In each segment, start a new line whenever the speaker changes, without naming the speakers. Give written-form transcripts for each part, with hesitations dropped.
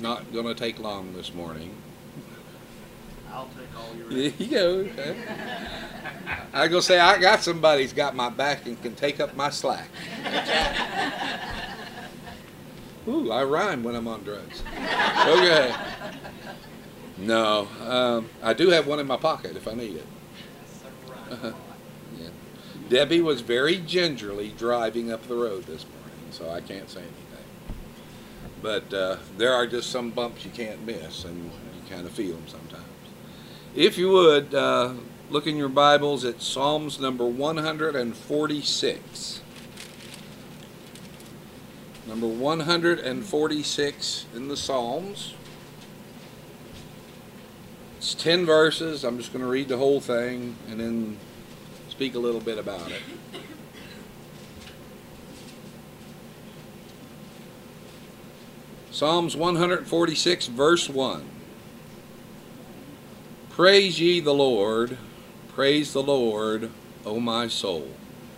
not going to take long this morning.
I'll take all your.
There you go. Okay. I was going to say, I got somebody who's got my back and can take up my slack. Ooh, I rhyme when I'm on drugs. Okay. No, I do have one in my pocket if I need it. Yeah. Debbie was very gingerly driving up the road this morning, so I can't say anything. But there are just some bumps you can't miss, and you kind of feel them sometimes. If you would, look in your Bibles at Psalms number 146. Number 146 in the Psalms. It's 10 verses. I'm just going to read the whole thing and then speak a little bit about it. Psalms 146, verse 1. Praise ye the Lord, praise the Lord, O my soul.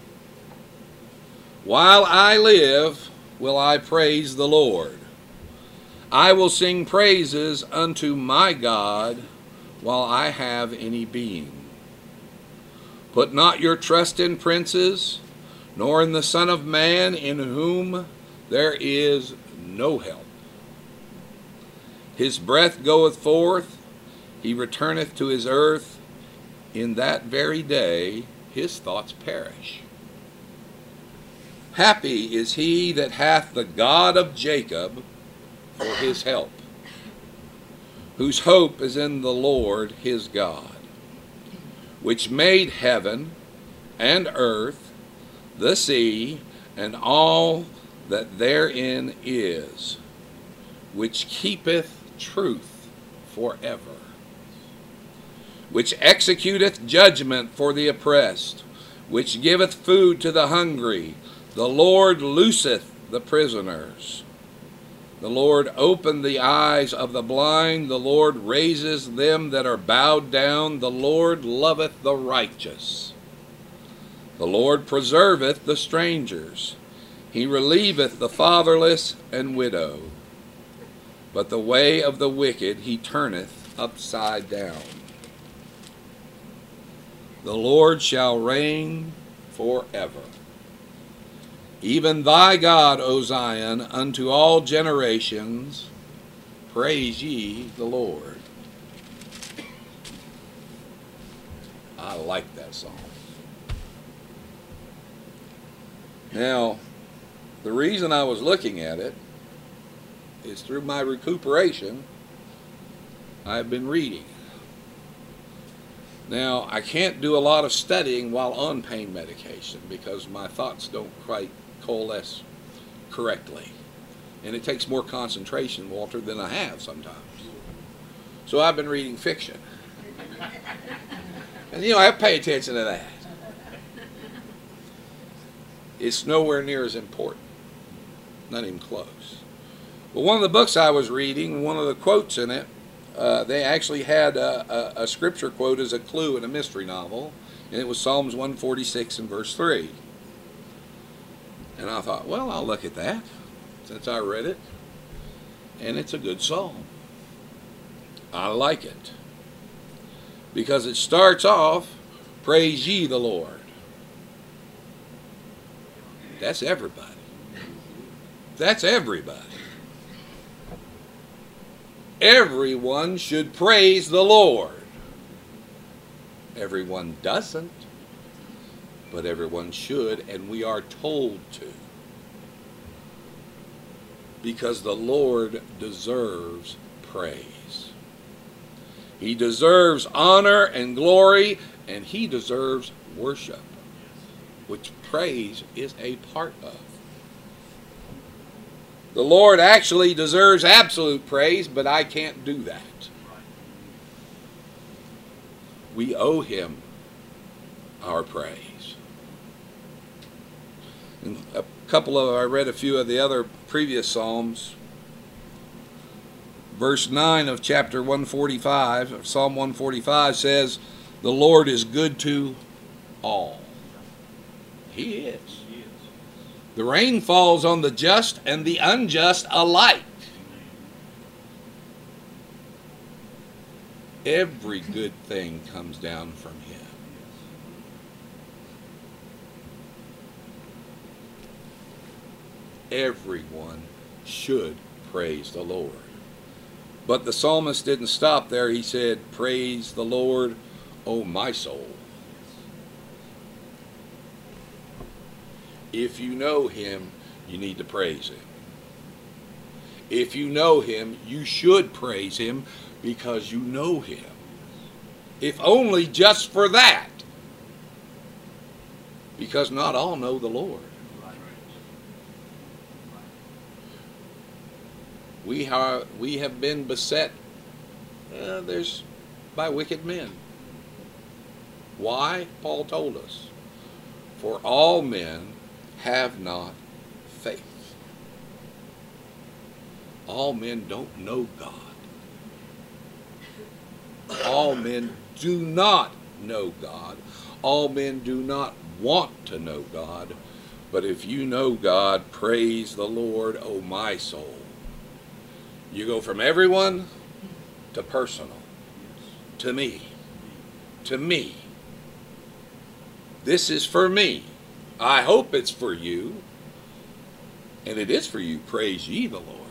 While I live, will I praise the Lord. I will sing praises unto my God while I have any being. Put not your trust in princes, nor in the Son of Man, in whom there is no help. His breath goeth forth, he returneth to his earth. In that very day his thoughts perish. Happy is he that hath the God of Jacob for his help, whose hope is in the Lord his God, which made heaven and earth, the sea, and all that therein is, which keepeth truth forever, which executeth judgment for the oppressed, which giveth food to the hungry. The Lord looseth the prisoners. The Lord opened the eyes of the blind. The Lord raises them that are bowed down. The Lord loveth the righteous. The Lord preserveth the strangers. He relieveth the fatherless and widow. But the way of the wicked he turneth upside down. The Lord shall reign forever. Even thy God, O Zion, unto all generations, praise ye the Lord. I like that song. Now, the reason I was looking at it is through my recuperation, I've been reading. Now, I can't do a lot of studying while on pain medication because my thoughts don't quite coalesce correctly. And it takes more concentration, Walter, than I have sometimes. So I've been reading fiction. And I pay attention to that. It's nowhere near as important. Not even close. But one of the books I was reading, one of the quotes in it, they actually had a scripture quote as a clue in a mystery novel, and it was Psalms 146 and verse 3. And I thought, well, I'll look at that since I read it, and it's a good psalm. I like it because it starts off, praise ye the Lord. That's everybody. That's everybody. Everyone should praise the Lord. Everyone doesn't, but everyone should, and we are told to. Because the Lord deserves praise. He deserves honor and glory, and he deserves worship, which praise is a part of. The Lord actually deserves absolute praise, but I can't do that. We owe him our praise. And I read a few of the other previous Psalms. Verse 9 of chapter 145, of Psalm 145 says, the Lord is good to all. He is. The rain falls on the just and the unjust alike. Every good thing comes down from Him. Everyone should praise the Lord. But the psalmist didn't stop there. He said, praise the Lord, O my soul. If you know Him, you need to praise Him. If you know Him, you should praise Him because you know Him. If only just for that. Because not all know the Lord. We have been beset by wicked men. Why? Paul told us. For all men have not faith. All men don't know God. All men do not know God. All men do not want to know God. But if you know God, praise the Lord, O my soul. You go from everyone to personal. To me. To me. This is for me. I hope it's for you. And it is for you. Praise ye the Lord.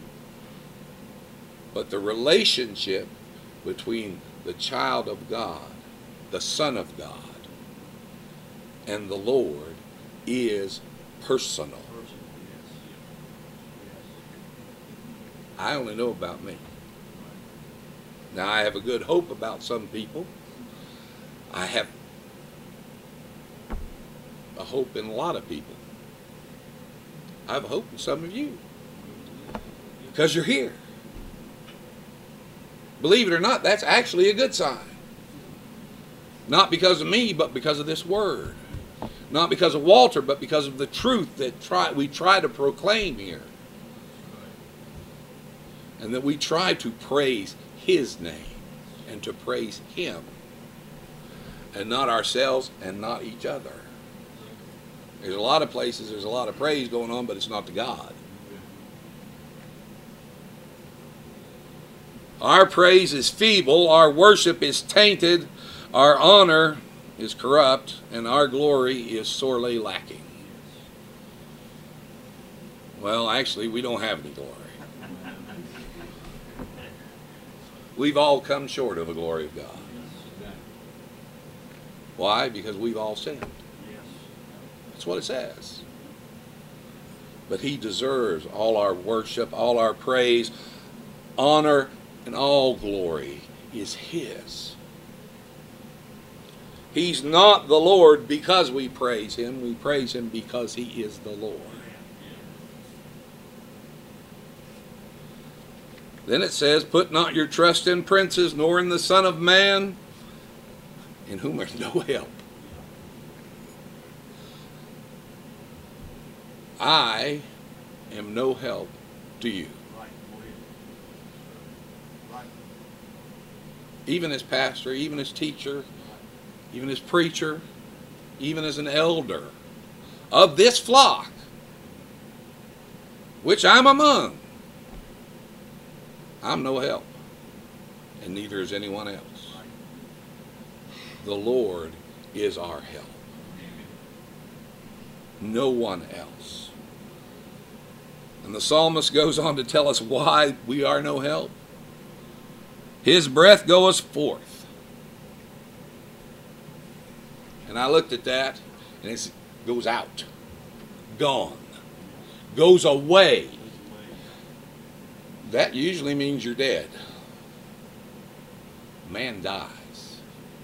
But the relationship between the child of God, the Son of God, and the Lord is personal. I only know about me. Now, I have a good hope about some people. I have a hope in a lot of people. I have a hope in some of you. Because you're here. Believe it or not, that's actually a good sign. Not because of me, but because of this word. Not because of Walter, but because of the truth that we try to proclaim here. And that we try to praise His name and to praise Him. And not ourselves and not each other. There's a lot of places, there's a lot of praise going on, but it's not to God. Our praise is feeble, our worship is tainted, our honor is corrupt, and our glory is sorely lacking. Well, actually, we don't have any glory. We've all come short of the glory of God. Why? Because we've all sinned. That's what it says. But He deserves all our worship, all our praise, honor, and all glory is His. He's not the Lord because we praise Him. We praise Him because He is the Lord. Then it says, put not your trust in princes, nor in the Son of Man, in whom there's no help. I am no help to you. Even as pastor, even as teacher, even as preacher, even as an elder of this flock, which I'm among, I'm no help, and neither is anyone else. The Lord is our help. No one else. And the psalmist goes on to tell us why we are no help. His breath goeth forth. And I looked at that, and it goes out. Gone. Goes away. That usually means you're dead. Man dies.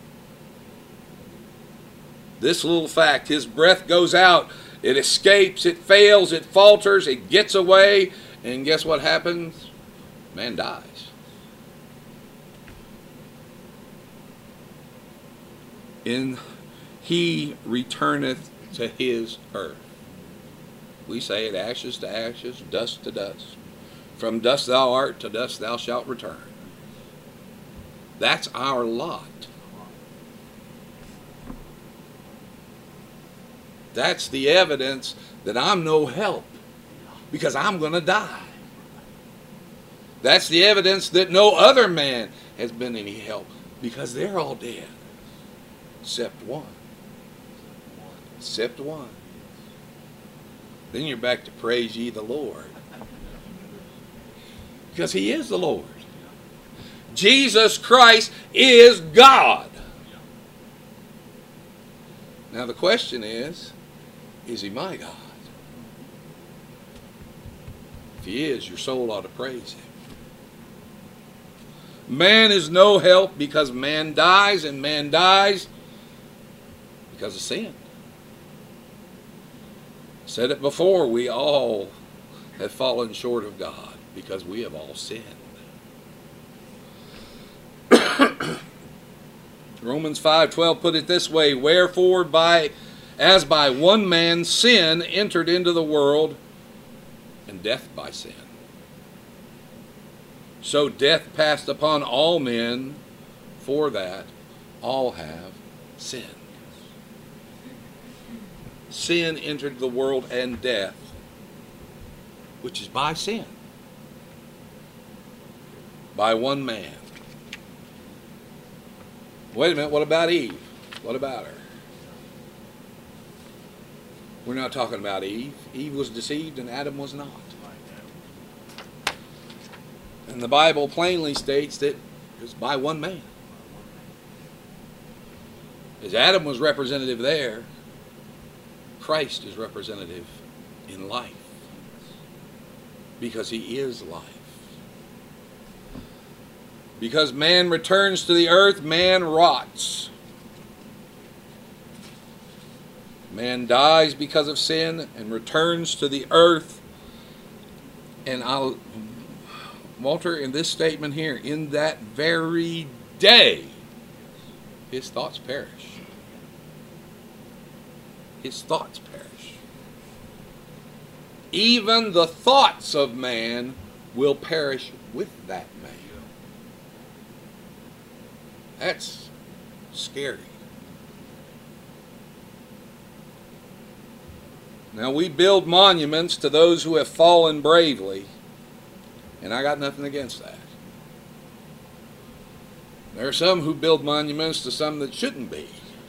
This little fact, his breath goes out, it escapes, it fails, it falters, it gets away, and guess what happens? Man dies. He returneth to his earth. We say it, ashes to ashes, dust to dust. From dust thou art, to dust thou shalt return. That's our lot. That's the evidence that I'm no help, because I'm going to die. That's the evidence that no other man has been any help, because they're all dead. Except one. Except one. Then you're back to praise ye the Lord. Because he is the Lord. Jesus Christ is God. Now the question is he my God? If he is, your soul ought to praise him. Man is no help because man dies, and man dies because of sin. I said it before, we all have fallen short of God because we have all sinned. Romans 5:12 put it this way, wherefore as by one man sin entered into the world, and death by sin, so death passed upon all men, for that all have sinned. Sin entered the world, and death, which is by sin, by one man. Wait a minute, what about Eve? What about her? We're not talking about Eve. Eve was deceived and Adam was not. And the Bible plainly states that it was by one man. As Adam was representative there, Christ is representative in life. Because he is life. Because man returns to the earth, man rots. Man dies because of sin and returns to the earth. And Walter, in this statement here, in that very day, his thoughts perish. His thoughts perish. Even the thoughts of man will perish with that man. That's scary. Now we build monuments to those who have fallen bravely, and I got nothing against that. There are some who build monuments to some that shouldn't be.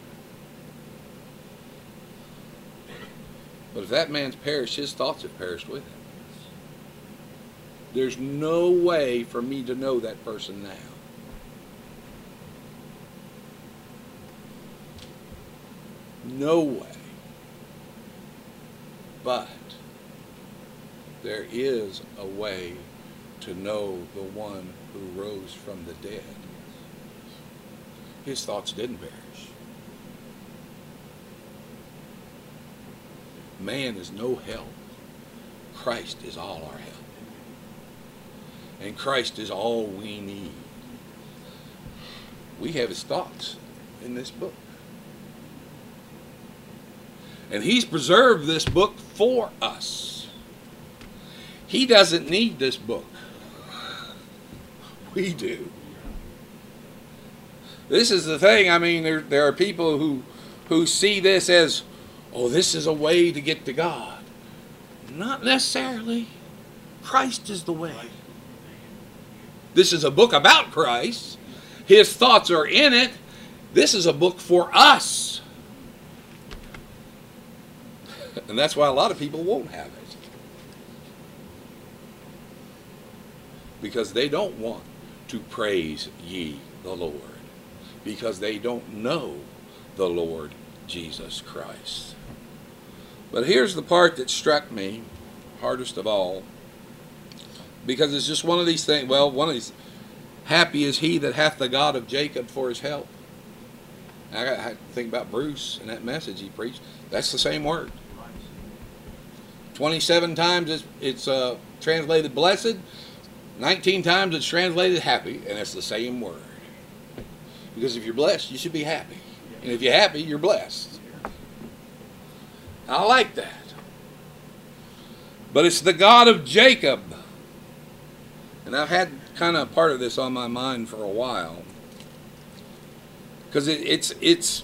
But if that man's perished, his thoughts have perished with him. There's no way for me to know that person now. No way. But there is a way to know the one who rose from the dead. His thoughts didn't perish. Man is no help. Christ is all our help. And Christ is all we need. We have his thoughts in this book. And he's preserved this book for us. He doesn't need this book. We do. This is the thing. I mean, there are people who see this as, oh, this is a way to get to God. Not necessarily. Christ is the way. This is a book about Christ. His thoughts are in it. This is a book for us. And that's why a lot of people won't have it. Because they don't want to praise ye the Lord. Because they don't know the Lord Jesus Christ. But here's the part that struck me hardest of all. Because it's just one of these things, well, one of these, happy is he that hath the God of Jacob for his help. I think about Bruce and that message he preached. That's the same word. 27 times it's translated blessed. 19 times it's translated happy. And it's the same word. Because if you're blessed, you should be happy. And if you're happy, you're blessed. I like that. But it's the God of Jacob. And I've had kind of part of this on my mind for a while. Because it's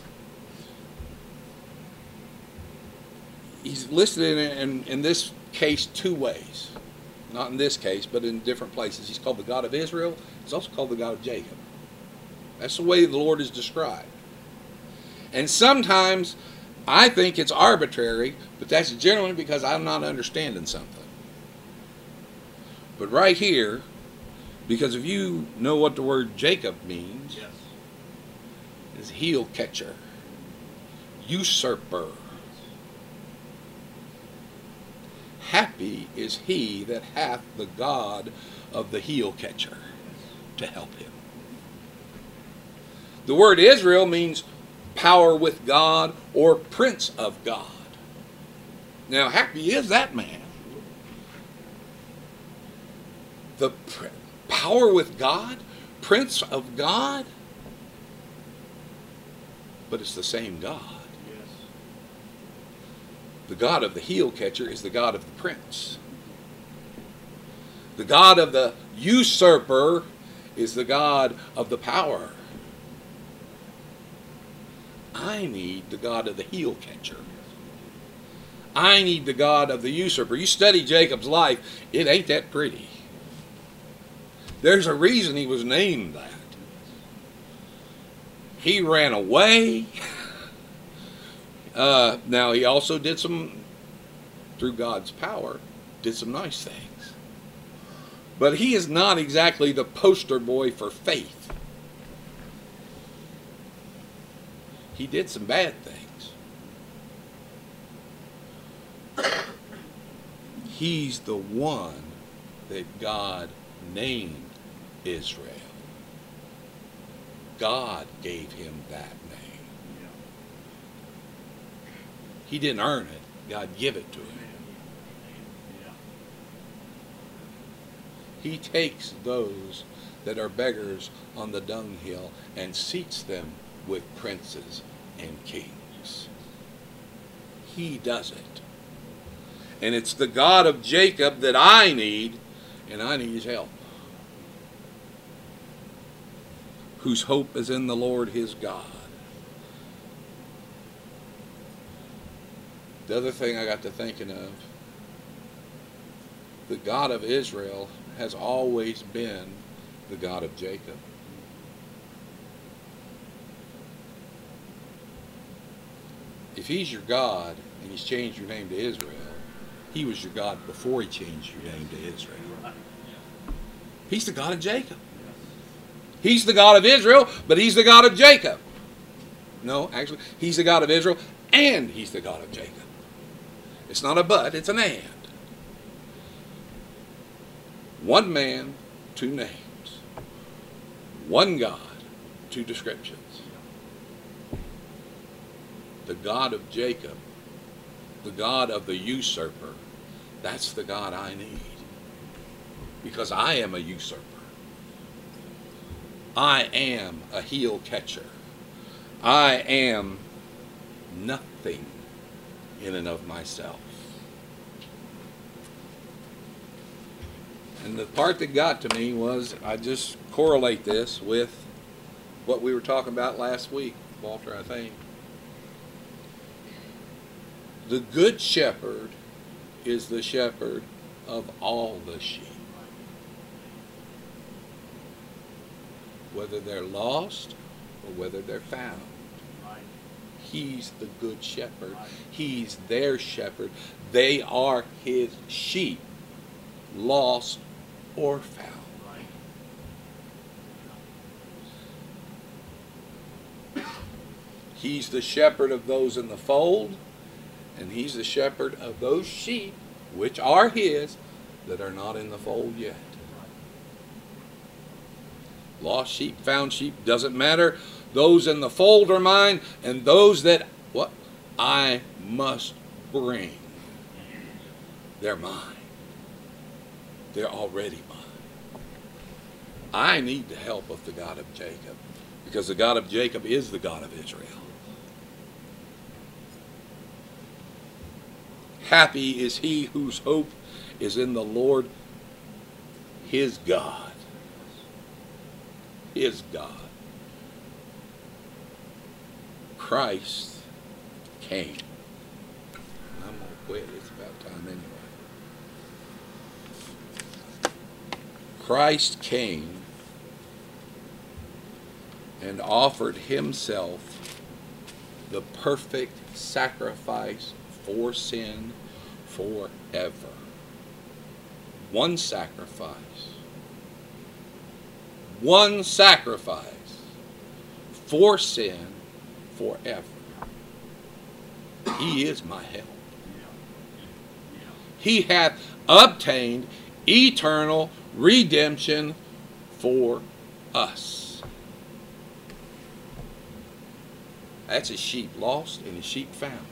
he's listed in this case two ways. Not in this case, but in different places. He's called the God of Israel. He's also called the God of Jacob. That's the way the Lord is described. And sometimes I think it's arbitrary, but that's generally because I'm not understanding something. But right here, because if you know what the word Jacob means,
Yes.
is heel catcher, usurper. Happy is he that hath the God of the heel catcher to help him. The word Israel means power with God or prince of God. Now, happy is that man. The power with God, prince of God, but it's the same God.
Yes.
The God of the heel catcher is the God of the prince. The God of the usurper is the God of the power. I need the God of the heel catcher. I need the God of the usurper. You study Jacob's life, it ain't that pretty. There's a reason he was named that. He ran away. Now, he also did some, through God's power, did some nice things. But he is not exactly the poster boy for faith. He did some bad things. He's the one that God named Israel. God gave him that name.
Yeah.
He didn't earn it. God gave it to him.
Yeah.
He takes those that are beggars on the dunghill and seats them with princes and kings. He does it. And it's the God of Jacob that I need, and I need his help. Whose hope is in the Lord his God. The other thing I got to thinking of, the God of Israel has always been the God of Jacob. If he's your God and he's changed your name to Israel, he was your God before he changed your name to Israel. He's the God of Jacob. He's the God of Israel, but he's the God of Jacob. No, actually, he's the God of Israel and he's the God of Jacob. It's not a but, it's an and. One man, two names. One God, two descriptions. The God of Jacob, the God of the usurper, that's the God I need. Because I am a usurper. I am a heel catcher. I am nothing in and of myself. And the part that got to me was, I just correlate this with what we were talking about last week, Walter, I think. The good shepherd is the shepherd of all the sheep. Whether they're lost or whether they're found.
Right.
He's the good shepherd.
Right.
He's their shepherd. They are his sheep, lost or found.
Right.
He's the shepherd of those in the fold, and he's the shepherd of those sheep, which are his, that are not in the fold yet. Lost sheep, found sheep, doesn't matter. Those in the fold are mine, and those that I must bring, they're mine. They're already mine. I need the help of the God of Jacob, because the God of Jacob is the God of Israel. Happy is he whose hope is in the Lord his God. His God. Christ came. I'm going to quit. It's about time anyway. Christ came and offered himself the perfect sacrifice for sin forever. One sacrifice. One sacrifice for sin forever. He is my help. He hath obtained eternal redemption for us. That's a sheep lost and a sheep found.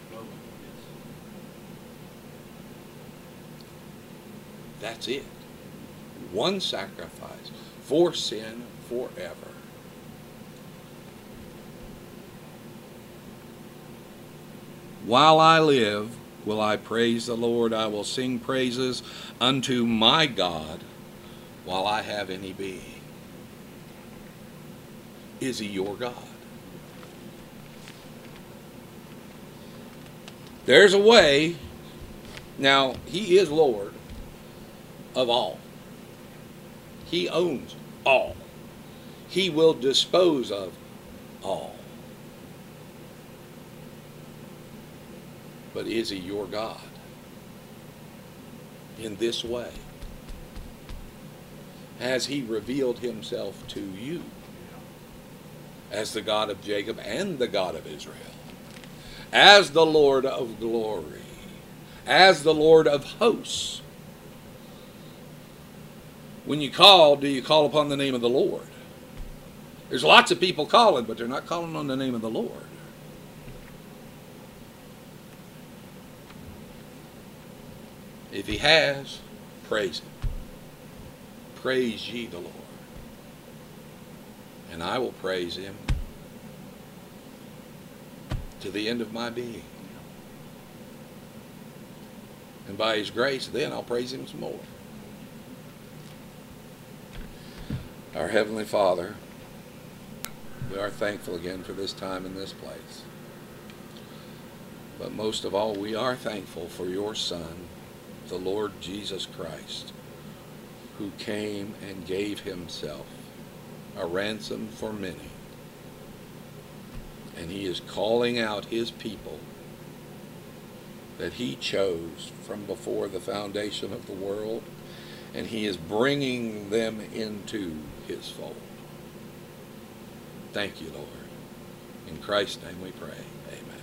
That's it. One sacrifice for sin forever. While I live, will I praise the Lord. I will sing praises unto my God while I have any being. Is he your God? There's a way. Now, he is Lord of all. He owns all. He will dispose of all. But is he your God in this way? Has he revealed himself to you as the God of Jacob and the God of Israel? As the Lord of glory, as the Lord of hosts. When you call, do you call upon the name of the Lord? There's lots of people calling, but they're not calling on the name of the Lord. If he has, praise him. Praise ye the Lord. And I will praise him to the end of my being. And by his grace, then I'll praise him some more. Our Heavenly Father, we are thankful again for this time in this place. But most of all, we are thankful for your Son, the Lord Jesus Christ, who came and gave himself a ransom for many. And he is calling out his people that he chose from before the foundation of the world, and he is bringing them into his fold. Thank you, Lord. In Christ's name we pray. Amen.